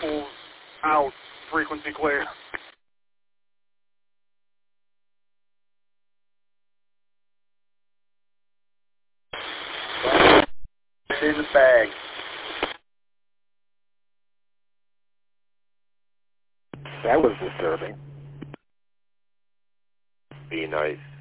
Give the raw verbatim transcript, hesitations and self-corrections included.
Apple's out, frequency clear. In the bag. That was disturbing. Be nice.